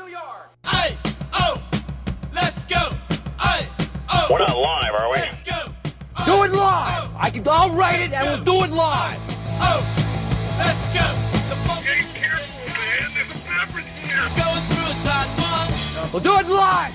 New York. Hey, oh, let's go. Hey, oh. We're not live, are we? Let's go. Do it live. I'll write it and we'll do it live. Oh, let's go. The funk Get careful, man. There's a beverage here. going through a tight one. We'll do it live.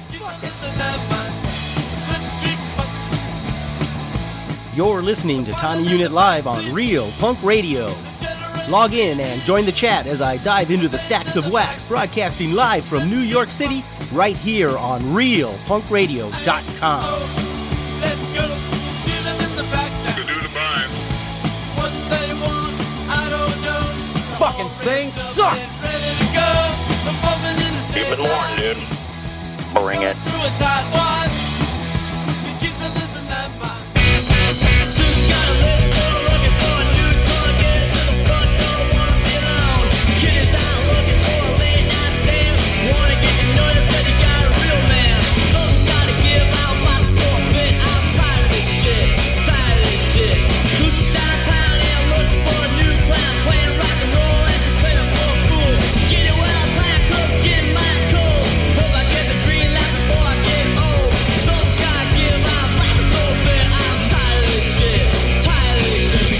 You're listening to Tiny Unit Live on Real Punk Radio. Log in and join the chat as I dive into the stacks of wax, broadcasting live from New York City, right here on RealPunkRadio.com. Let's go. Shoot them in the back now. To do the bind. What they want, I don't know. Fucking thing sucks. Ready to go. Performing in the Keep it stage. warm, dude. Bring it. Through a tight one. You keep to listen that mind. Suits got a list for looking for a new target. To the front door, wanna be alone. Kid is out looking for a late night stand. Wanna get you noticed that you got a real man. Something's gotta give out by the forfeit. I'm tired of this shit. Tired of this shit. Who's downtown and looking for a new clown? Playing rock and roll and she's playing for a fool. Get it well tight, cause it's getting mighty cold. Hope I get the green light before I get old. Something's gotta give out by the forfeit. I'm tired of this shit. Tired of this shit.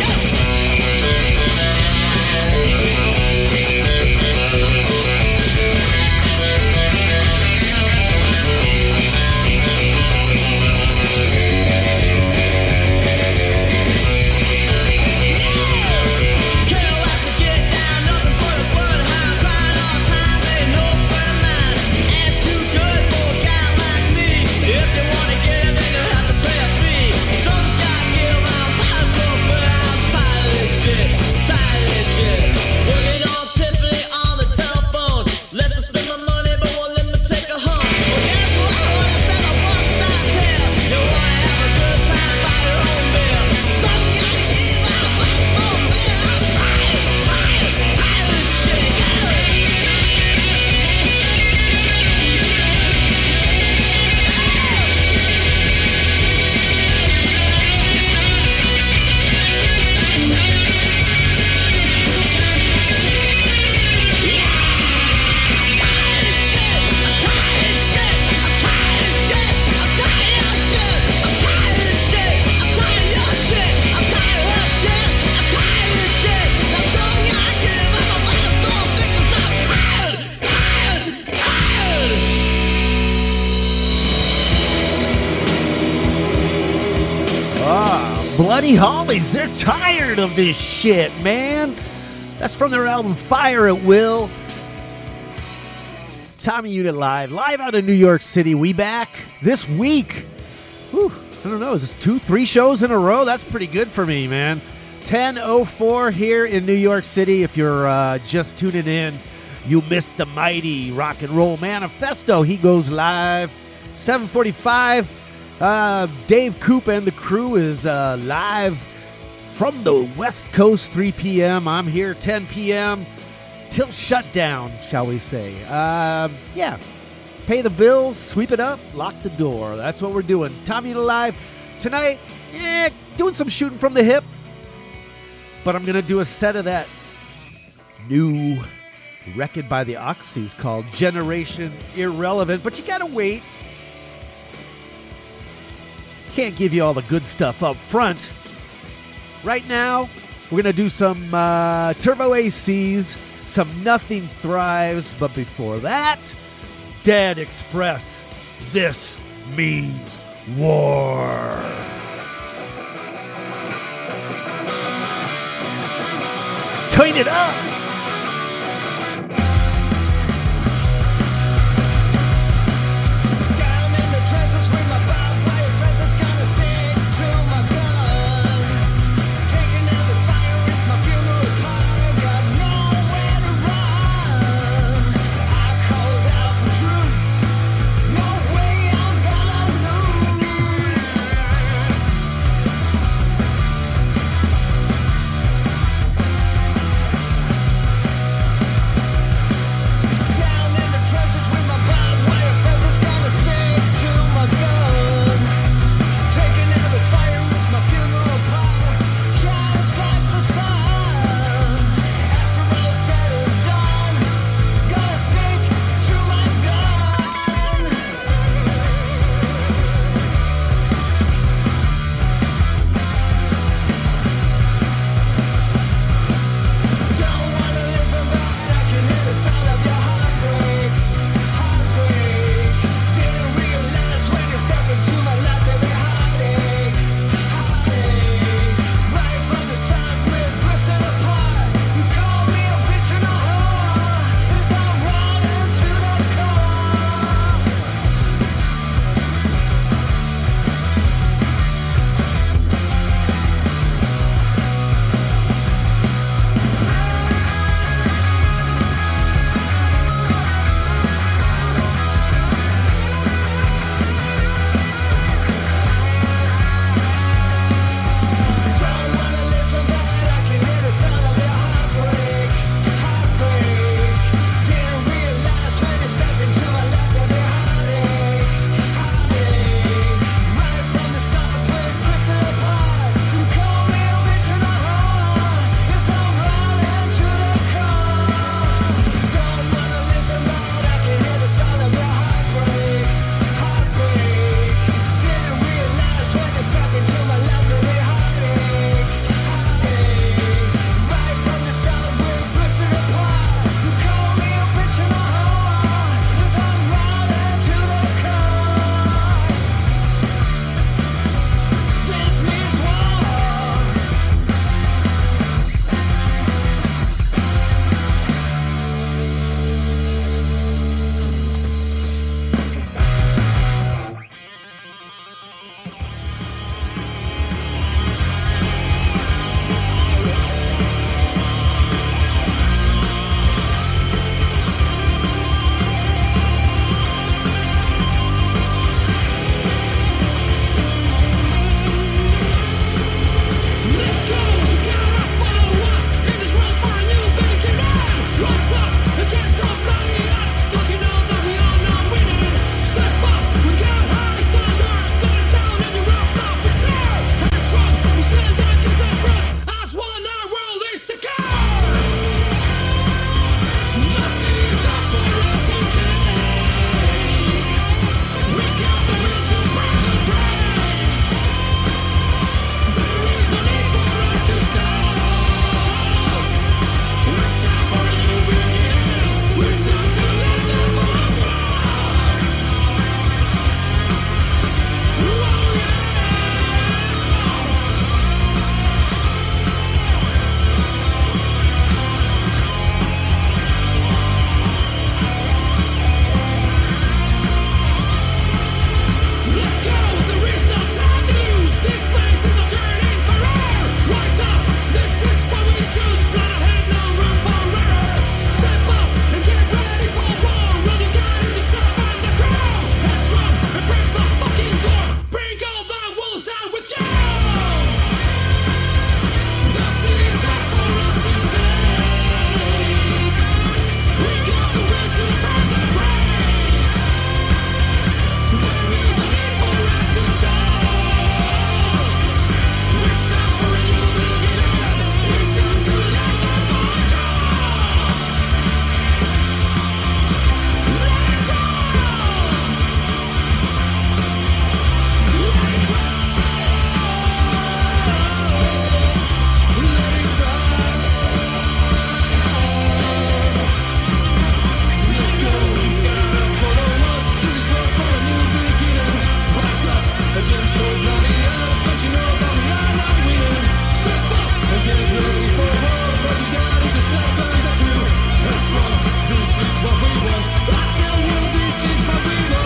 Carol has to get down, nothing but a bloodhound, crying all the time, ain't no friend of mine. And too good for a guy like me. If you wanna get it, then you have to pay a fee. Something's gotta give out by the book, but I'm tired of this shit. Tired of this shit. Working on Tiffany on the telephone. Let's her spend my money, but won't let me take her home. Well, guess what? I wanna sell a one-side tale. You wanna have a good time by your own bill. Something gotta give out by the book, man. I'm tired, tired, tired of this shit. Bloody Hollies, they're tired of this shit, man. That's from their album Fire at Will. Tommy Unit Live out of New York City. We back this week. Whew, I don't know, is this 2-3 shows in a row? That's pretty good for me, man. 10:04 here in New York City. If you're just tuning in, you missed the mighty Rock and Roll Manifesto. He goes live 7:45. Dave Coop and the crew is live from the West Coast, 3 p.m. I'm here 10 p.m. till shutdown, shall we say. Yeah, pay the bills, sweep it up, lock the door. That's what we're doing. Tommy Live tonight, doing some shooting from the hip, but I'm going to do a set of that new record by the Oxys called Generation Irrelevant, but you got to wait. Can't give you all the good stuff up front. Right now, we're going to do some Turbo ACs, some Nothing Thrives, but before that, Dead Express, This Means War. Turn it up. what we want. I tell you, this is what we want.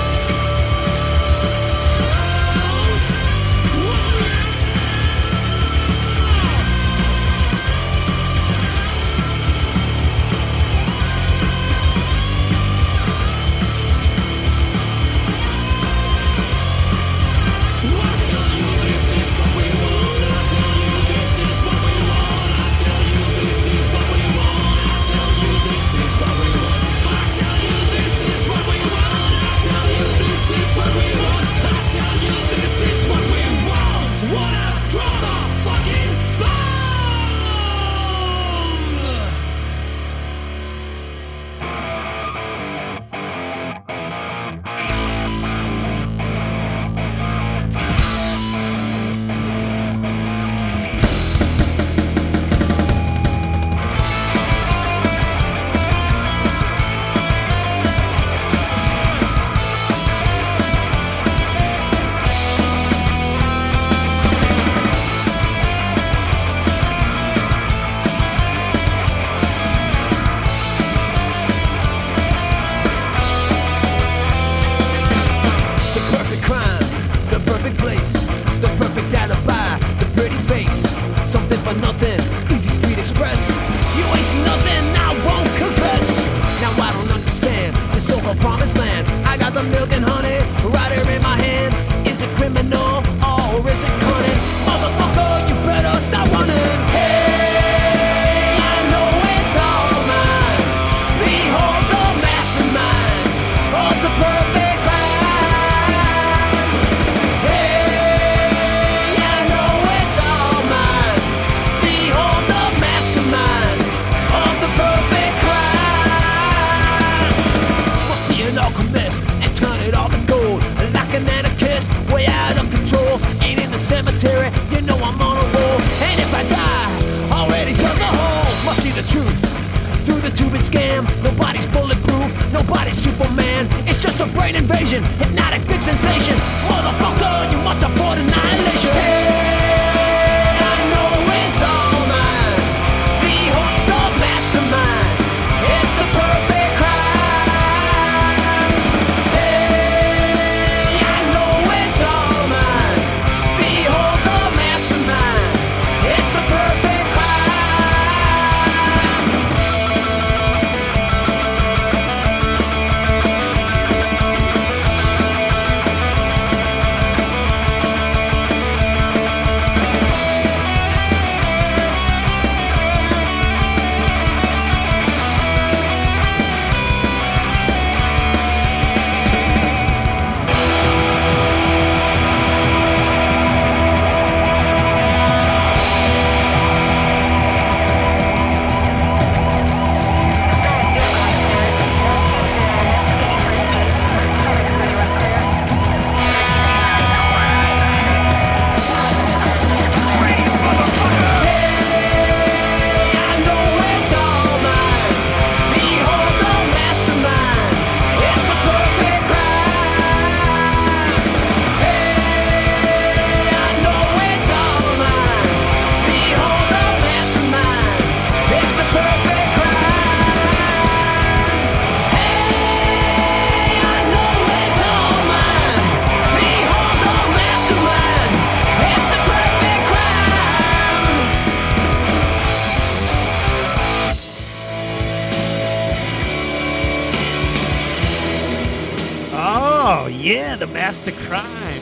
Yeah, the master crime.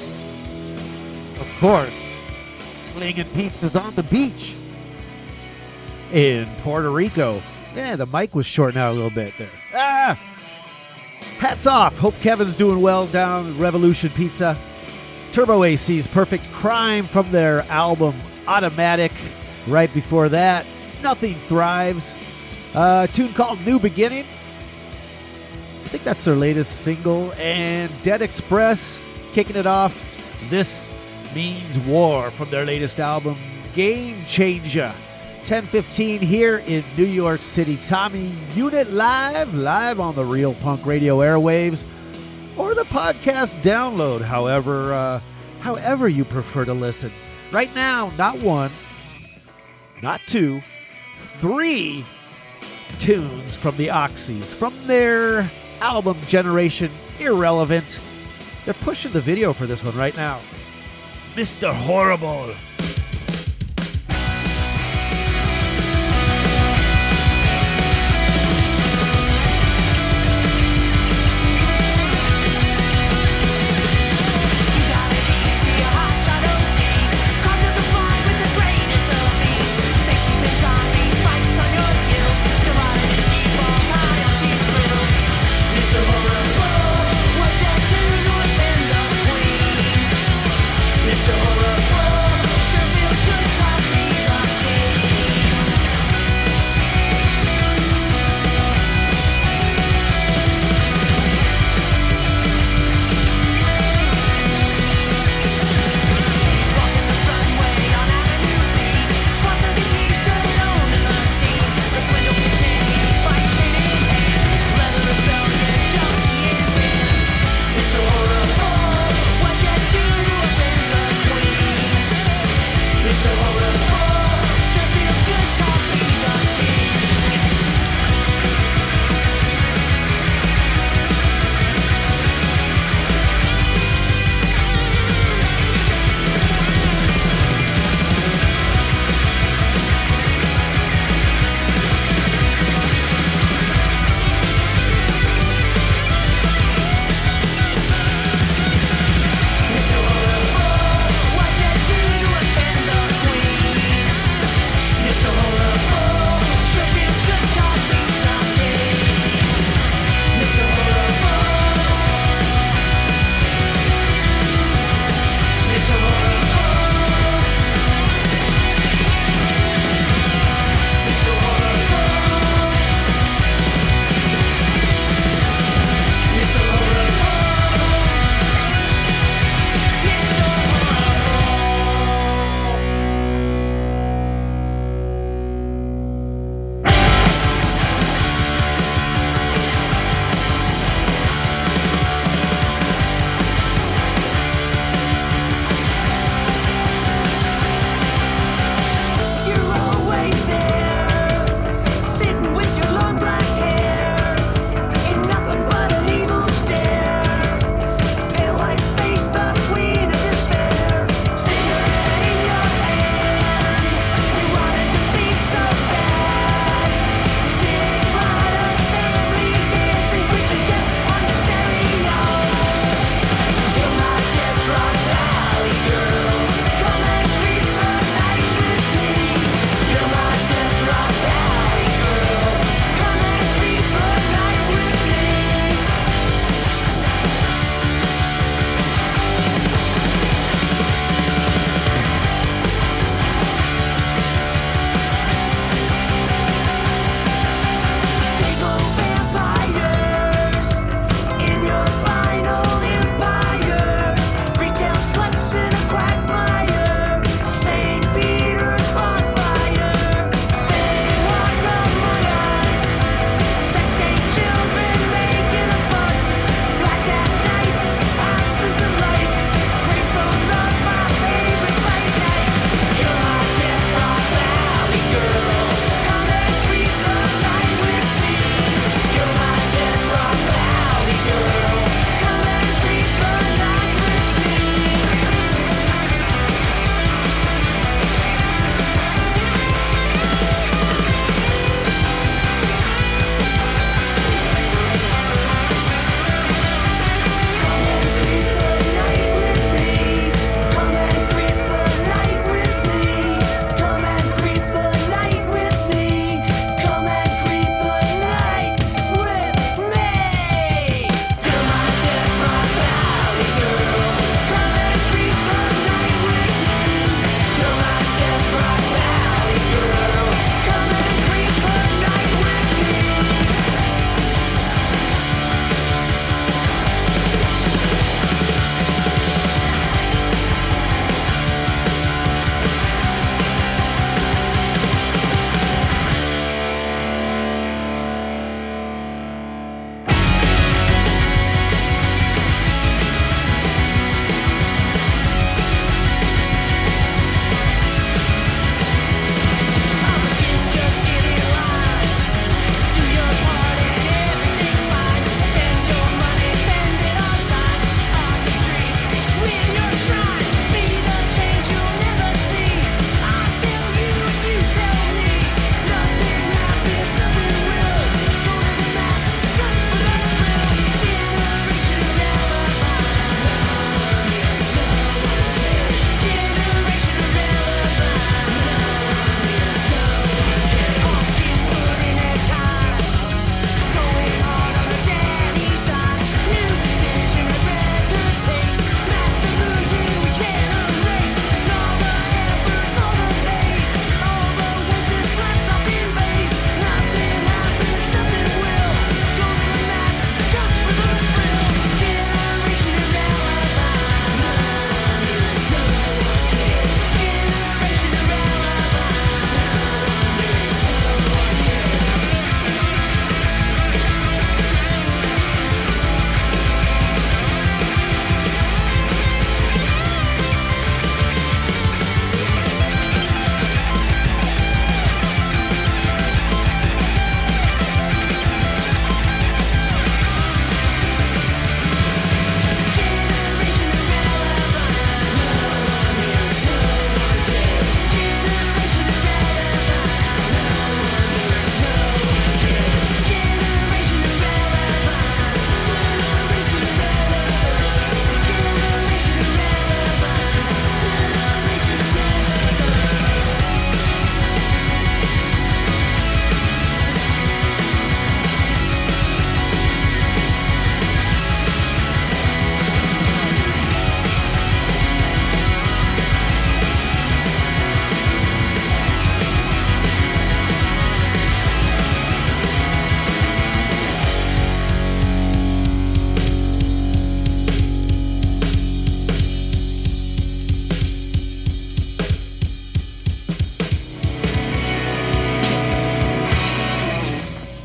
Of course, slinging pizzas on the beach in Puerto Rico. Yeah, the mic was shorting out a little bit there. Hats off. Hope Kevin's doing well down at Revolution Pizza. Turbo AC's Perfect Crime from their album Automatic. Right before that, Nothing Thrives. A tune called New Beginning. I think that's their latest single. And Dead Express kicking it off. This Means War from their latest album, Game Changer. 10:15 here in New York City. Tommy Unit live on the Real Punk Radio airwaves, or the podcast download, however you prefer to listen. Right now, not one, not two, 3 tunes from the Oxys, from their album Generation Irrelevant. They're pushing the video for this one right now. Mr. Horrible. Mr. Horrible,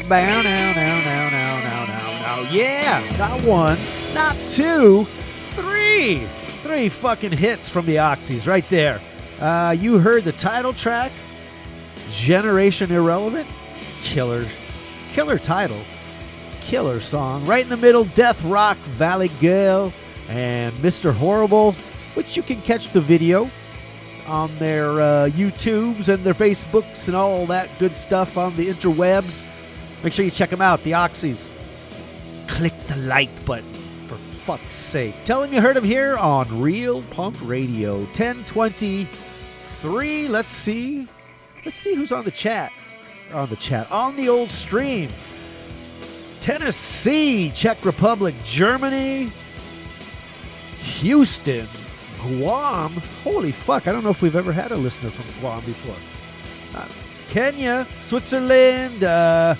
bow now. Yeah, not one, not two, three. Three fucking hits from the Oxys right there. You heard the title track, Generation Irrelevant. Killer title. Killer song. Right in the middle, Death Rock Valley Girl and Mr. Horrible, which you can catch the video on their YouTubes and their Facebooks and all that good stuff on the interwebs. Make sure you check them out, the Oxys. Click the like button, for fuck's sake. Tell them you heard them here on Real Punk Radio, 1023. Let's see who's on the chat. On the old stream. Tennessee, Czech Republic, Germany, Houston, Guam. Holy fuck, I don't know if we've ever had a listener from Guam before. Kenya, Switzerland, the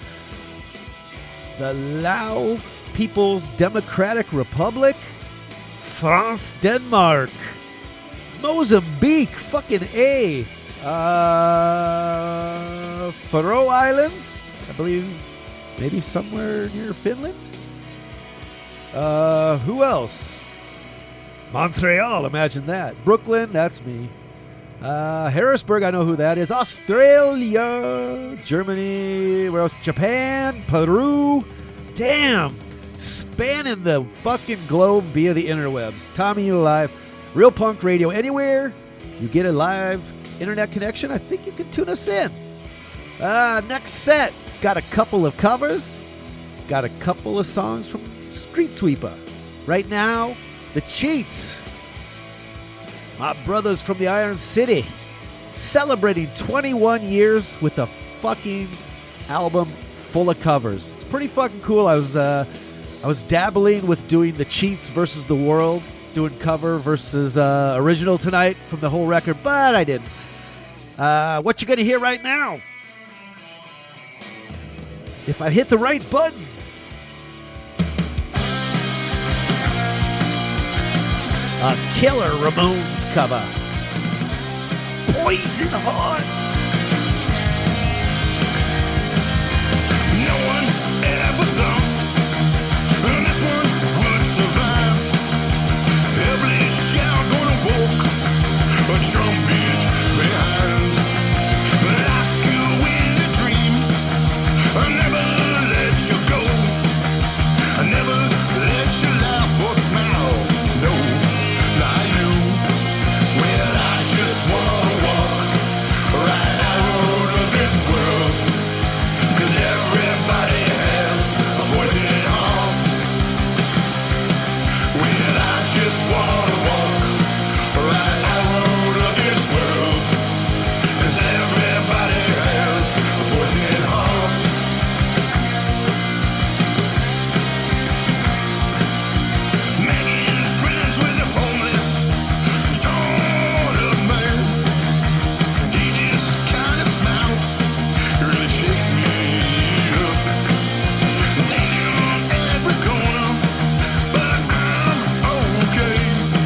Lao People's Democratic Republic, France, Denmark, Mozambique, fucking A, Faroe Islands, I believe, maybe somewhere near Finland. Who else? Montreal, imagine that. Brooklyn, that's me. Harrisburg, I know who that is. Australia, Germany, where else? Japan, Peru. Damn. Spanning the fucking globe via the interwebs. Tommy Unit Live, Real Punk Radio. Anywhere you get a live internet connection, I think you can tune us in. Next set, got a couple of covers. Got a couple of songs from Street Sweeper. Right now, The Cheats. My brothers from the Iron City, celebrating 21 years with a fucking album full of covers. It's pretty fucking cool. I was dabbling with doing The Cheats versus The World, doing cover versus original tonight from the whole record, but I didn't. What you gonna hear right now? If I hit the right button. A killer Ramones cover. Poison Heart. No one ever thought this one would survive. Every shout gonna walk a trumpet behind. Like you in a dream, I never let you go. I never let you laugh or smile. No, not you. Well, I just wanna walk right out of this world. 'Cause everybody has a poison heart. Well, I just wanna walk right out of this world. 'Cause everybody has a poison heart. Making friends with the homeless, sort of man. He just kinda smiles, really shakes me up. Dating on every corner, but I'm okay.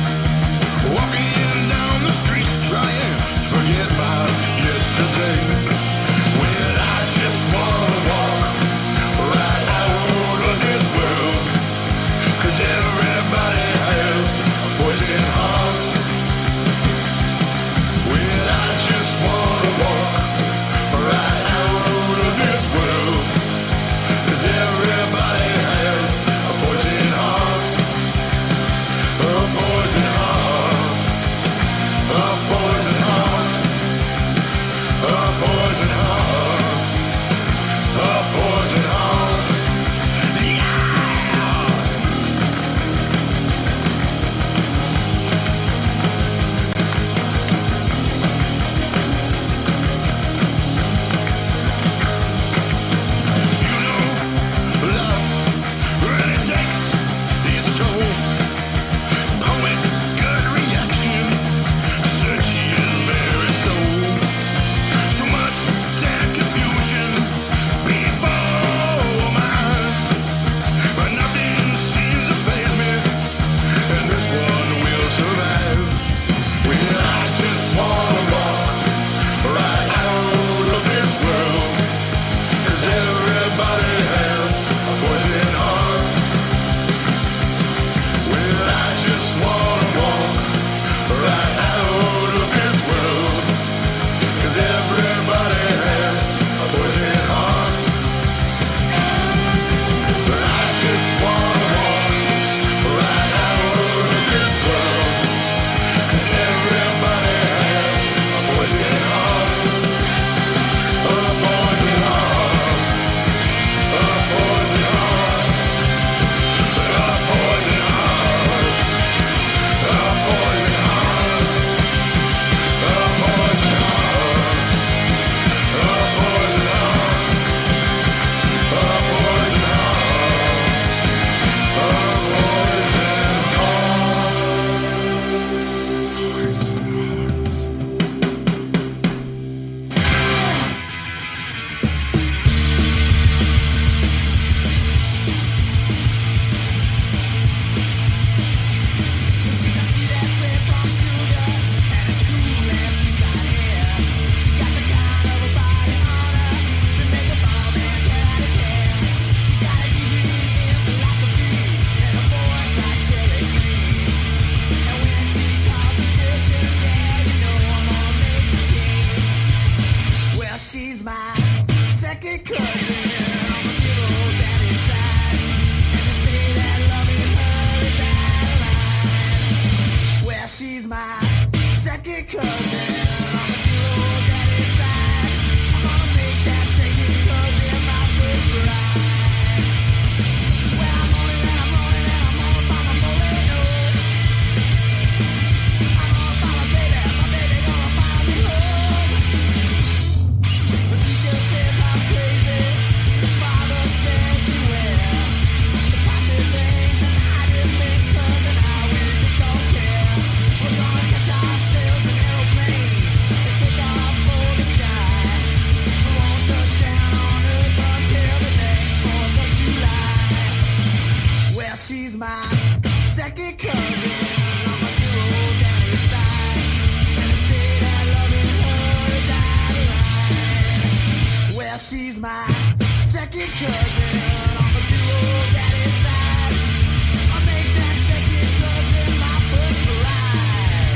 she's my second cousin on my good old daddy's side. And I say that loving her is out of line. Well, she's my second cousin on my good old daddy's side. I make that second cousin my first bride.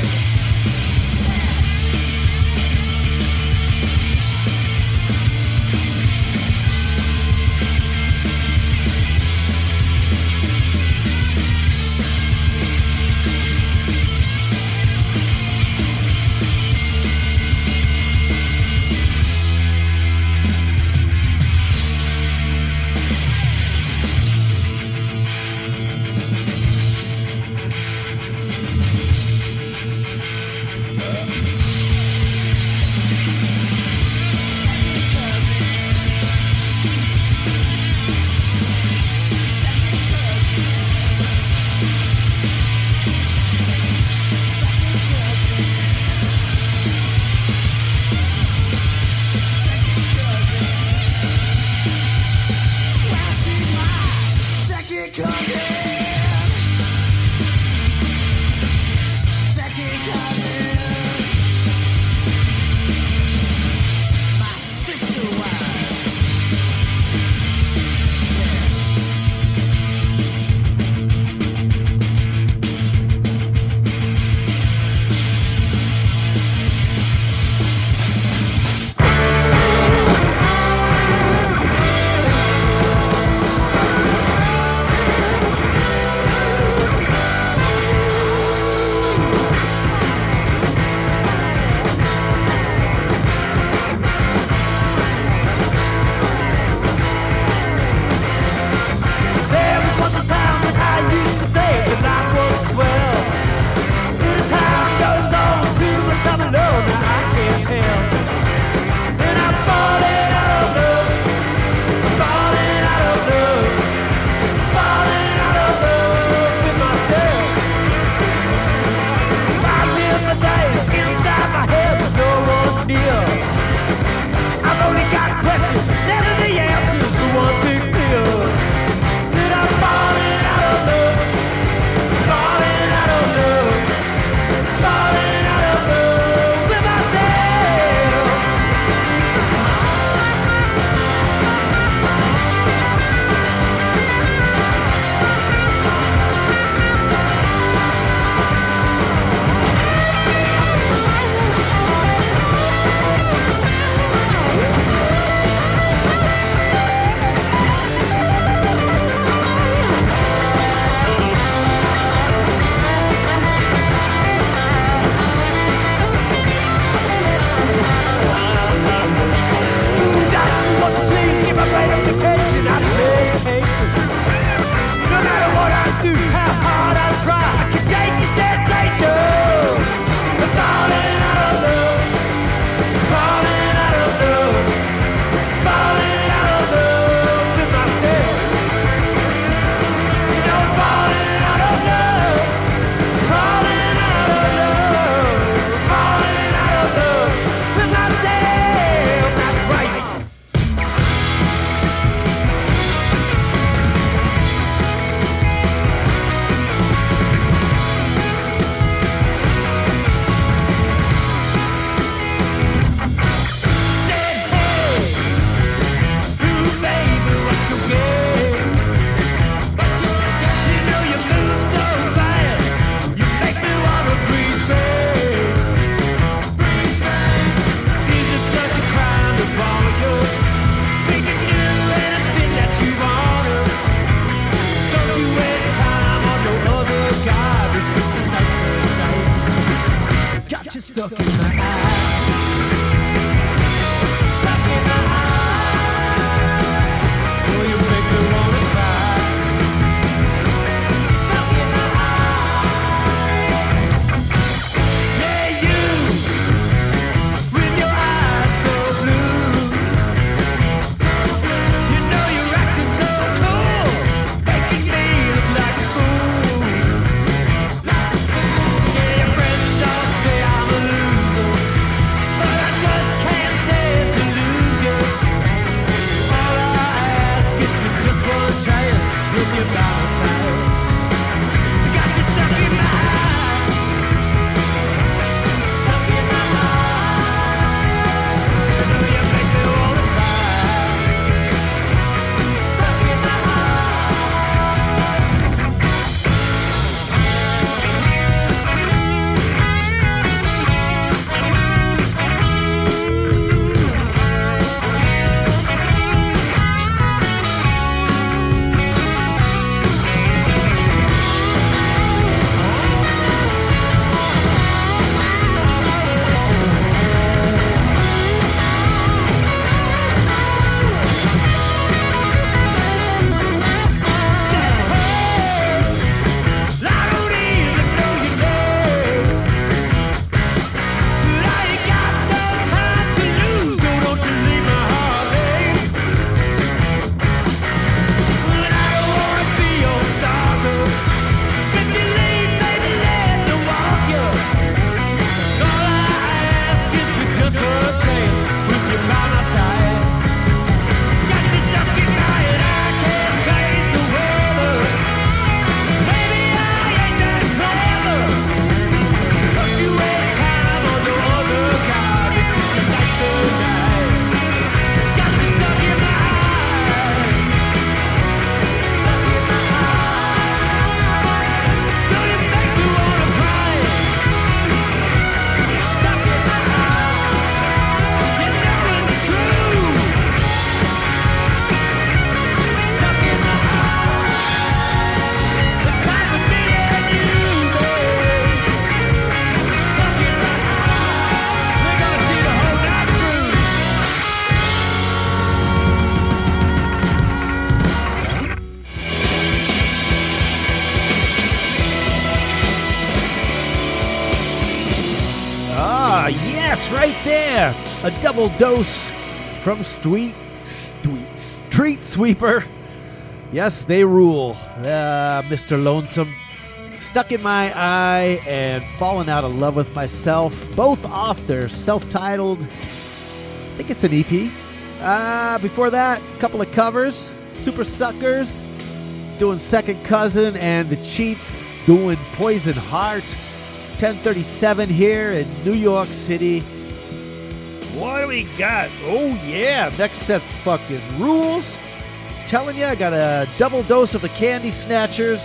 Yes, right there. A double dose from Street Sweeper. Yes, they rule. Mr. Lonesome. Stuck in My Eye and Fallen Out of Love with Myself. Both off their self-titled, I think it's an EP. Before that, a couple of covers. Super Suckers doing Second Cousin, and The Cheats doing Poison Heart. 10:37 here in New York City. What do we got? Oh yeah, next set fucking rules. Telling you, I got a double dose of the Candy Snatchers.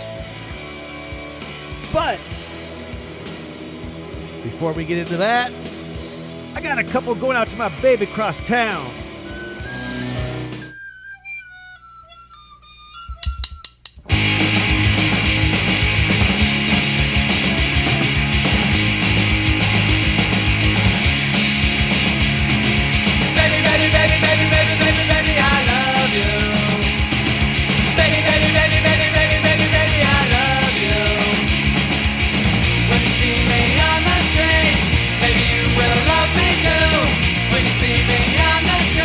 But before we get into that, I got a couple going out to my baby across town. When you see me on the street,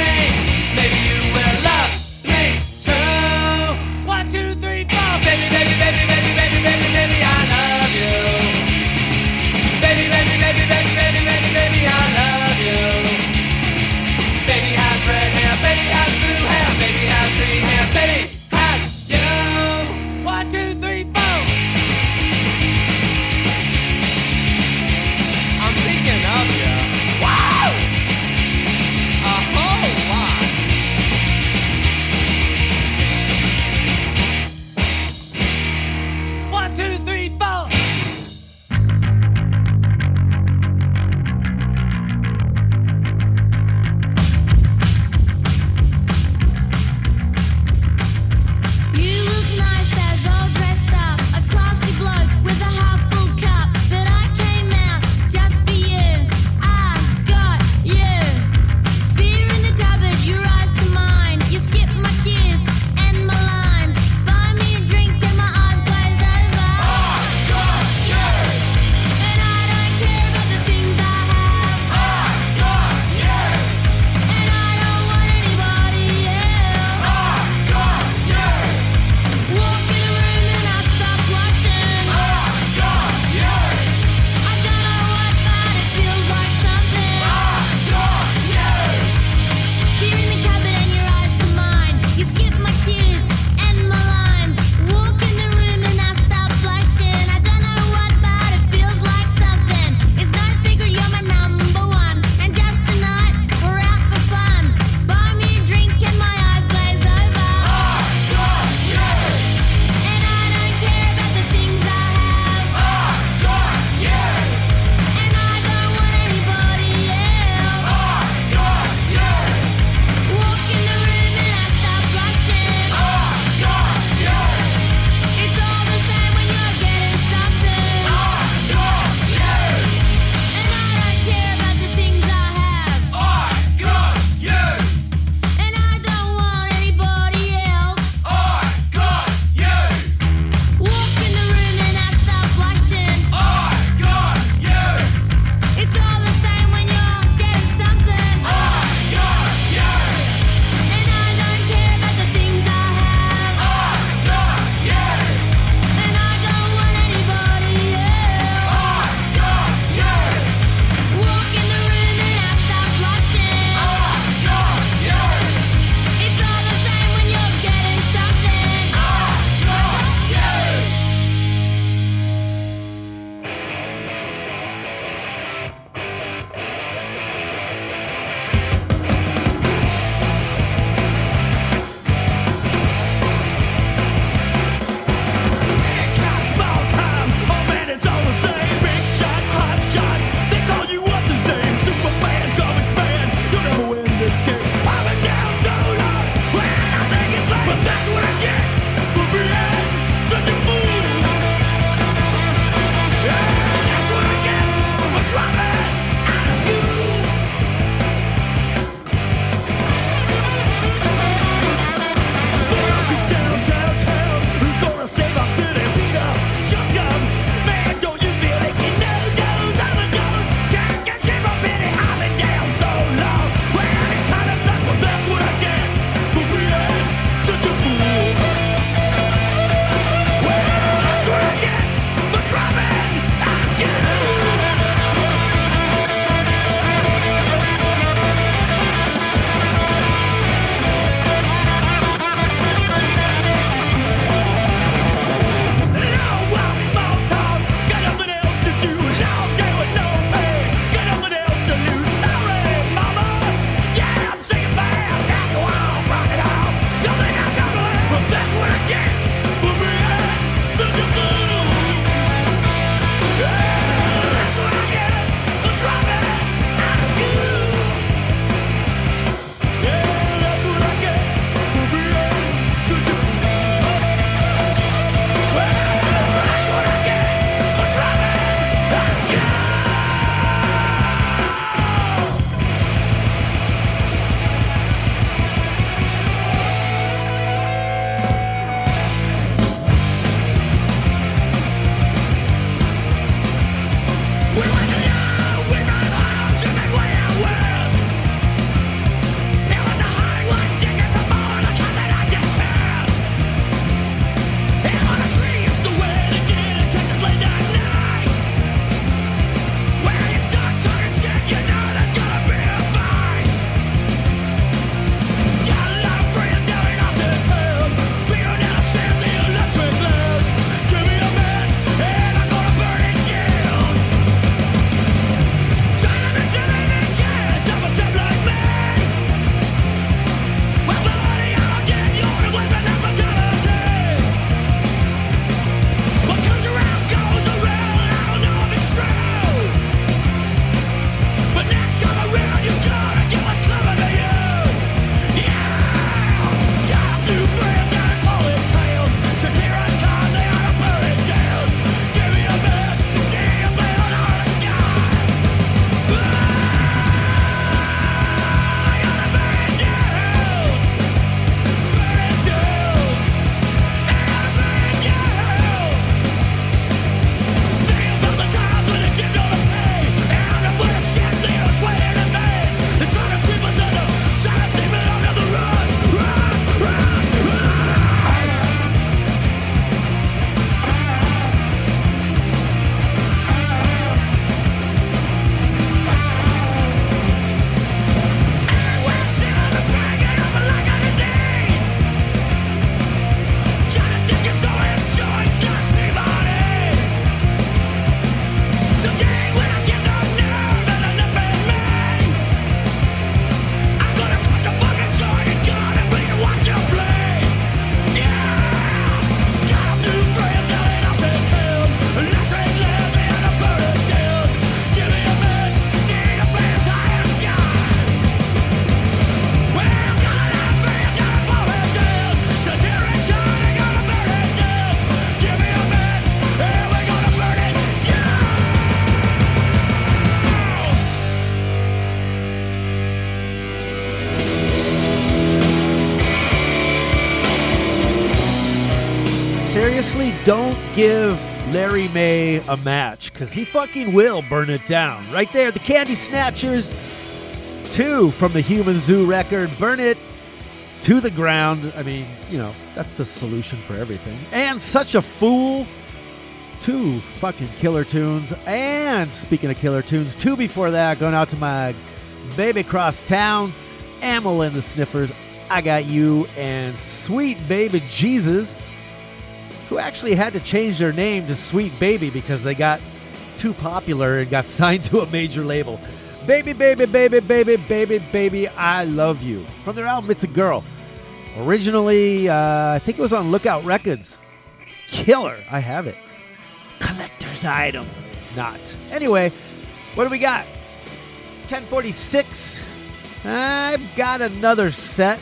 don't give Larry May a match, because he fucking will burn it down. Right there, the Candy Snatchers 2 from the Human Zoo record. Burn it to the ground. I mean, you know, that's the solution for everything. And Such a Fool, 2 fucking killer tunes. And speaking of killer tunes, 2 before that, going out to my baby cross town, Amel and the Sniffers, I Got You, and Sweet Baby Jesus, who actually had to change their name to Sweet Baby because they got too popular and got signed to a major label. Baby, baby, baby, baby, baby, baby, I love you. From their album, It's a Girl. Originally, I think it was on Lookout Records. Killer. I have it. Collector's item. Not. Anyway, what do we got? 10:46. I've got another set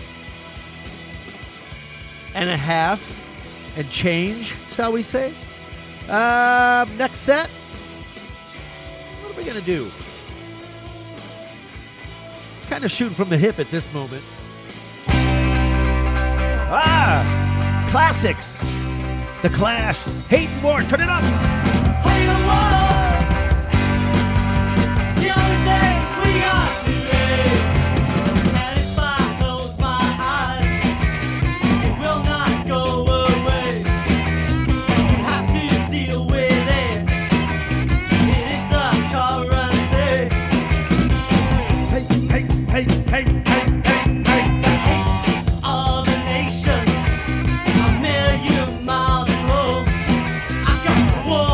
and a half and change, shall we say. Next set. What are we going to do? Kind of shooting from the hip at this moment. Classics. The Clash. Hate and More. Turn it up. Hate and war. The only thing we got today. And if I close my eyes, it will not go away. You have to deal with it. It is the currency. The hate of a nation, a million miles low. I got the war.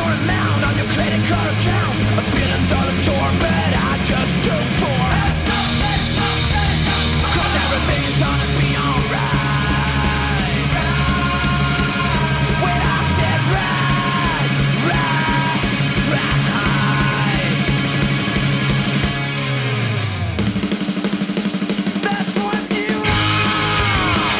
amount on your credit card account. $1 billion tour, but I just do for it. 'Cause everything's gonna be alright. When I said right, that's what you are.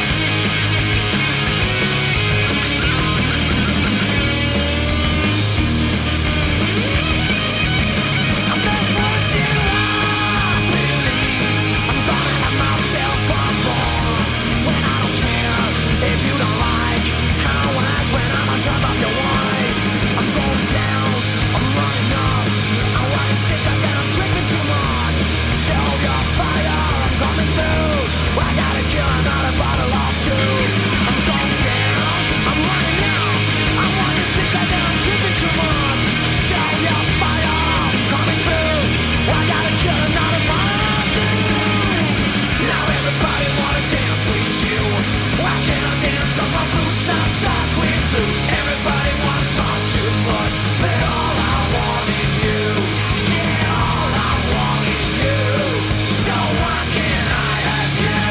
That's what you are. I'm gonna have myself a ball. When I don't care if you don't like how I act when I'm on top of your wife. I'm going down, I'm running up. I'm running since I've been drinking too much. Sell your fire, I'm coming through. I gotta kill another bottle or two. I'm going down, I'm running out. I'm running since I've been drinking too much. Sell your fire, I'm coming through. I gotta kill another bottle or two. Now everybody wanna dance with you. Why can't I dance? 'Cause my boots are stuck with glue. Everybody wanna talk too much, but all I want is you. Yeah, all I want is you. So why can't I have you?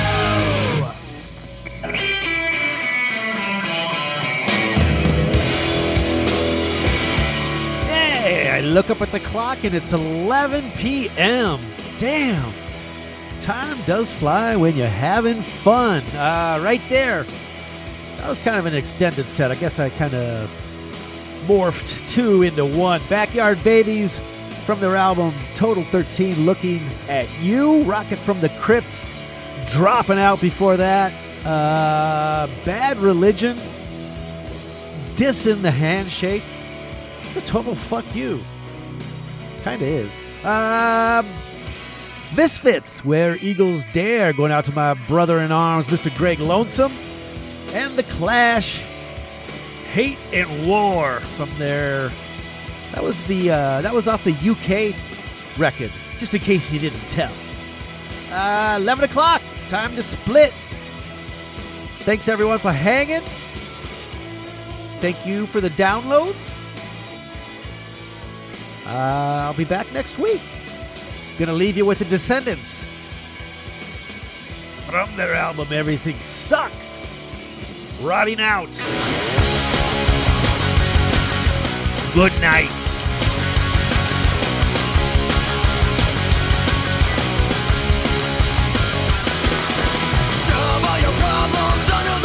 Hey, I look up at the clock and it's 11 p.m. Damn. Time does fly when you're having fun. Right there. That was kind of an extended set. I guess I kind of morphed two into one. Backyard Babies from their album Total 13, Looking at You. Rocket from the Crypt dropping out before that. Bad Religion. Dissing the Handshake. It's a total fuck you. Kind of is. Misfits, Where Eagles Dare, going out to my brother-in-arms, Mr. Greg Lonesome. And The Clash, Hate and War from their... That was off the UK record, just in case you didn't tell. 11 o'clock, time to split. Thanks everyone for hanging. Thank you for the downloads. I'll be back next week. Gonna leave you with the Descendants from their album Everything Sucks. Rotting Out. Good night. Solve all your problems on your